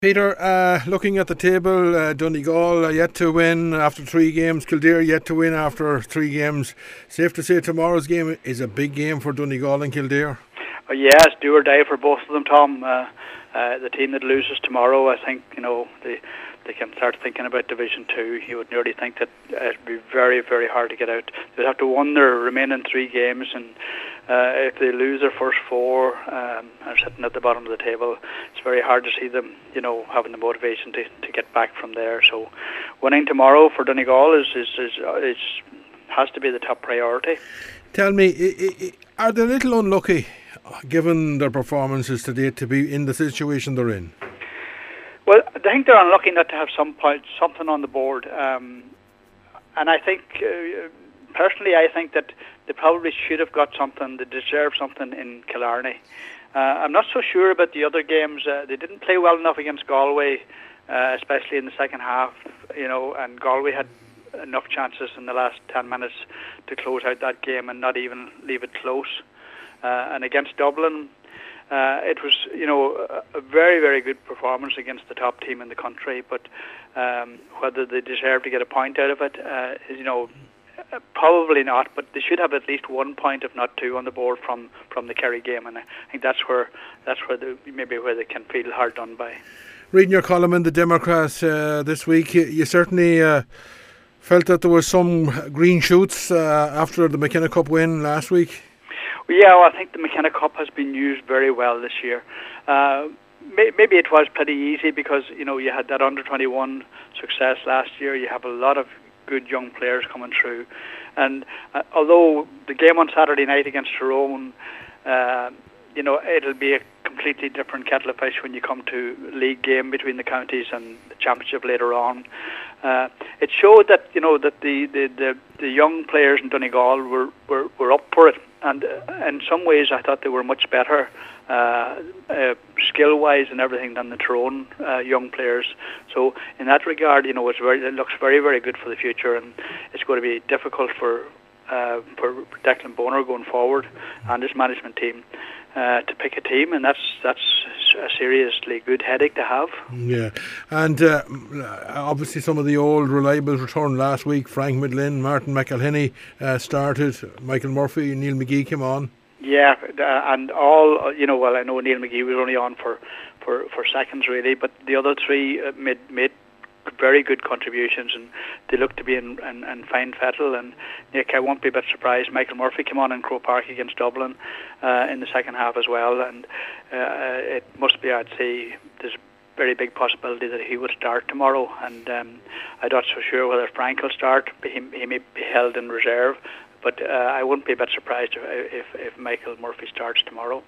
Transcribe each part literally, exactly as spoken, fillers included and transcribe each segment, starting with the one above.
Peter, uh, looking at the table, uh, Donegal are yet to win after three games. Kildare yet to win after three games. Safe to say tomorrow's game is a big game for Donegal and Kildare. Uh, yes, do or die for both of them, Tom. Uh, uh, the team that loses tomorrow, I think, you know, they they can start thinking about Division Two. You would nearly think that uh, it'd be very, very hard to get out. They'd have to win their remaining three games, and uh, if they lose their first four um, and sitting at the bottom of the table, it's very hard to see them, you know, having the motivation to, to get back from there. So, winning tomorrow for Donegal is is is, is has to be the top priority. Tell me, are they a little unlucky, given their performances to date, to be in the situation they're in? Well, I think they're unlucky not to have some point, something on the board. Um, and I think, uh, personally, I think that they probably should have got something. They deserve something in Killarney. Uh, I'm not so sure about the other games. Uh, they didn't play well enough against Galway, uh, especially in the second half, you know, and Galway had enough chances in the last ten minutes to close out that game and not even leave it close. Uh, and against Dublin, uh, it was, you know, a, a very, very good performance against the top team in the country. But um, whether they deserve to get a point out of it, uh, you know, probably not. But they should have at least one point, if not two, on the board from, from the Kerry game. And I think that's where that's where they, maybe where they can feel hard done by. Reading your column in the Democrat uh, this week, you, you certainly uh, felt that there was some green shoots uh, after the McKenna Cup win last week. Yeah, well, I think the McKenna Cup has been used very well this year. Uh, may, maybe it was pretty easy because, you know, you had that under twenty-one success last year. You have a lot of good young players coming through. And uh, although the game on Saturday night against Tyrone, uh, you know, it'll be a completely different kettle of fish when you come to league game between the counties and the championship later on. Uh, it showed that, you know, that the, the, the, the young players in Donegal were, were, were up for it. And uh, in some ways, I thought they were much better uh, uh, skill-wise and everything than the Tyrone uh, young players. So in that regard, you know, it's very, it looks very, very good for the future, and it's going to be difficult for uh, for Declan Bonner going forward and his management team uh, to pick a team, and that's that's a seriously good headache to have. Yeah, and uh, obviously some of the old reliables returned last week. Frank Midlin, Martin McElhinney uh, started. Michael Murphy, Neil McGee came on. Yeah, uh, and all, you know, well, I know Neil McGee was only on for, for, for seconds really, but the other three uh, made made very good contributions, and they look to be in, in, in fine fettle. And Nick, I won't be a bit surprised. Michael Murphy came on in Croke Park against Dublin uh, in the second half as well, and uh, it must be, I'd say, there's a very big possibility that he would start tomorrow. And um, I'm not so sure whether Frank will start. He, he may be held in reserve. But uh, I wouldn't be a bit surprised if, if, if Michael Murphy starts tomorrow.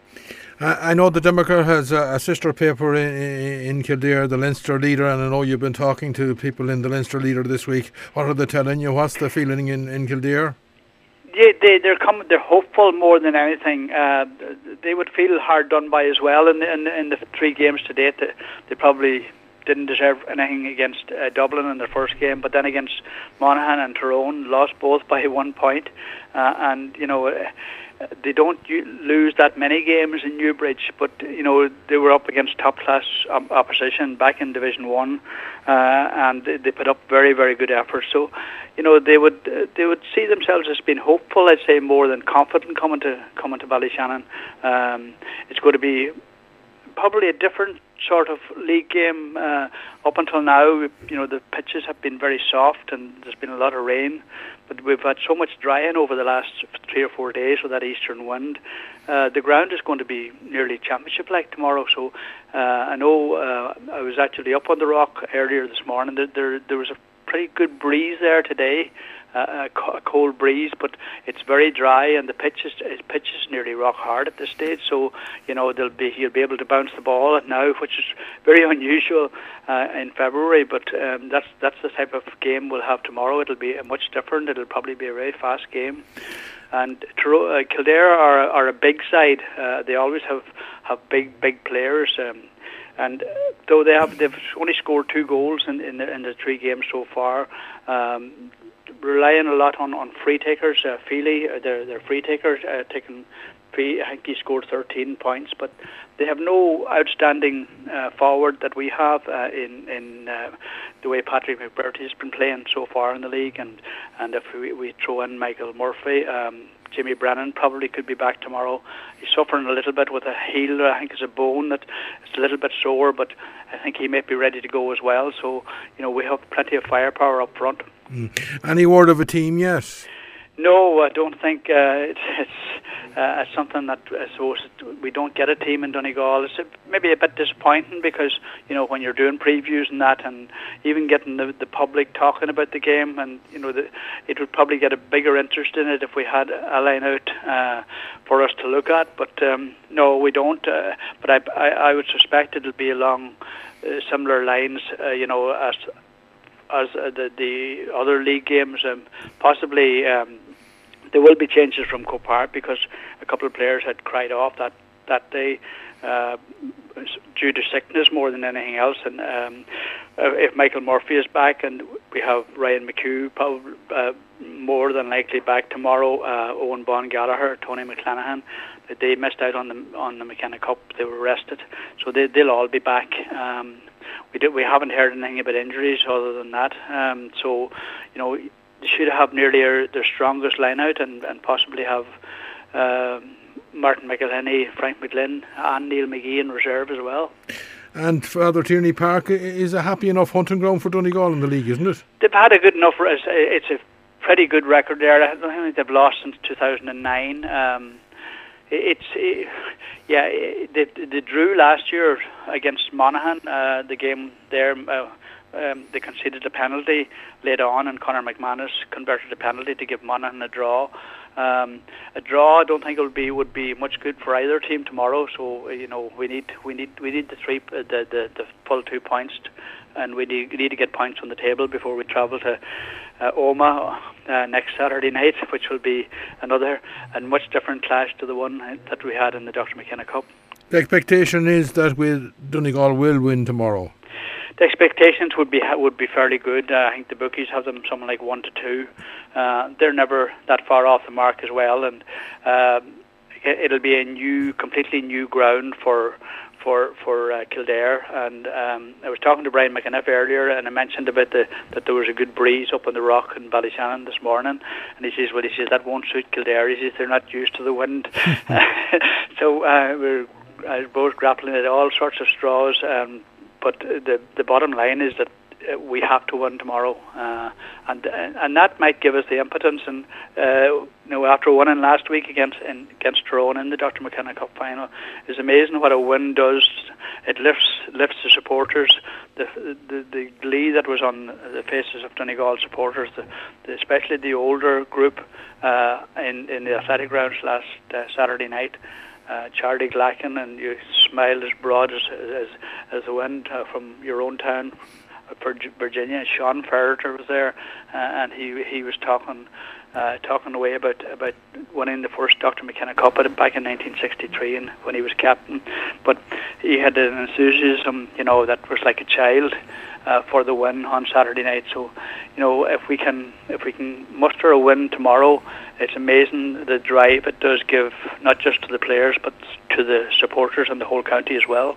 I know the Democrat has a, a sister paper in, in Kildare, the Leinster Leader, and I know you've been talking to people in the Leinster Leader this week. What are they telling you? What's the feeling in, in Kildare? Yeah, they, they're coming. They're hopeful more than anything. Uh, they would feel hard done by as well in, in, in the three games to date. They, they probably didn't deserve anything against uh, Dublin in their first game, but then against Monaghan and Tyrone, lost both by one point. Uh, and, you know, uh, they don't u- lose that many games in Newbridge, but, you know, they were up against top-class um, opposition back in Division One, uh, and they, they put up very, very good efforts. So, you know, they would uh, they would see themselves as being hopeful, I'd say, more than confident coming to coming to Ballyshannon. Um, it's going to be probably a different sort of league game. Uh, up until now, you know, the pitches have been very soft and there's been a lot of rain, but we've had so much drying over the last three or four days with that eastern wind. Uh, the ground is going to be nearly championship-like tomorrow, so uh, I know uh, I was actually up on the rock earlier this morning. There, there, there was a pretty good breeze there today, uh, a cold breeze, but it's very dry, and the pitch is, pitch is nearly rock hard at this stage. So, you know, they'll be he'll be able to bounce the ball at now, which is very unusual uh, in February. But um, that's that's the type of game we'll have tomorrow. It'll be much different. It'll probably be a very fast game. And uh, Kildare are are a big side. Uh, they always have have big big players. Um, And though they have, they've only scored two goals in in the, in the three games so far, um, relying a lot on, on free takers. Uh, Feely, uh, their their free takers, uh, taking I think he scored thirteen points, but they have no outstanding uh, forward that we have uh, in in uh, the way Patrick McBurty has been playing so far in the league, and and if we, we throw in Michael Murphy, um, Jimmy Brennan probably could be back tomorrow. He's suffering a little bit with a heel. I think it's a bone that it's a little bit sore, but I think he may be ready to go as well. So you know we have plenty of firepower up front. Mm. Any word of a team yet? No, I don't think uh, it's, it's uh, something that I suppose we don't get a team in Donegal. It's a, maybe a bit disappointing because you know when you're doing previews and that, and even getting the, the public talking about the game, and you know the, it would probably get a bigger interest in it if we had a line out uh, for us to look at. But um, no, we don't. Uh, but I, I, I would suspect it'll be along uh, similar lines, uh, you know, as. as uh, the, the other league games. Um, possibly um, there will be changes from Croke Park because a couple of players had cried off that, that day uh, due to sickness more than anything else. And um, uh, if Michael Murphy is back, and we have Ryan McHugh probably uh, more than likely back tomorrow, uh, Owen Bon Gallagher, Tony McClanahan, they missed out on the on the McKenna Cup. They were rested, so they, they'll all be back. Um, we did, we haven't heard anything about injuries other than that. Um, so, you know, they should have nearly their, their strongest line out, and, and possibly have uh, Martin McElhinney, Frank McGlynn, and Neil McGee in reserve as well. And Father Tierney Park is a happy enough hunting ground for Donegal in the league, isn't it? They've had a good enough. It's a pretty good record there. I don't think they've lost since two thousand nine. Um, It's it, yeah. They, they drew last year against Monaghan. Uh, the game there, uh, um, they conceded a penalty later on, and Conor McManus converted a penalty to give Monaghan a draw. Um, a draw, I don't think it would be would be much good for either team tomorrow. So you know, we need we need we need the three the the, the full two points, and we need, we need to get points on the table before we travel to uh, Omagh uh, next Saturday night, which will be another and much different clash to the one that we had in the Doctor McKenna Cup. The expectation is that we Donegal will win tomorrow. The expectations would be would be fairly good. Uh, I think the bookies have them something like one to two. Uh, they're never that far off the mark as well, and uh, it'll be a new, completely new ground for for for uh, Kildare. And um, I was talking to Brian McAniff earlier, and I mentioned about the that there was a good breeze up on the rock in Ballyshannon this morning, and he says, well, he says that won't suit Kildare. He says they're not used to the wind. So uh, we're I suppose grappling at all sorts of straws. Um, But the the bottom line is that we have to win tomorrow, uh, and and that might give us the impotence. And uh, you know, after winning last week against in, against Tyrone in the Doctor McKenna Cup final, it's amazing what a win does. It lifts lifts the supporters. The the, the glee that was on the faces of Donegal supporters, the, the, especially the older group uh, in in the athletic grounds last uh, Saturday night. Uh, Charlie Glacken, and you smiled as broad as as, as the wind uh, from your own town, Virginia. Sean Ferreter was there, uh, and he he was talking uh, talking away about about winning the first Doctor McKenna Cup back in nineteen sixty-three, and when he was captain. But he had an enthusiasm, you know, that was like a child uh, for the win on Saturday night. So, you know, if we can if we can muster a win tomorrow, it's amazing the drive it does give, not just to the players, but to the supporters and the whole county as well.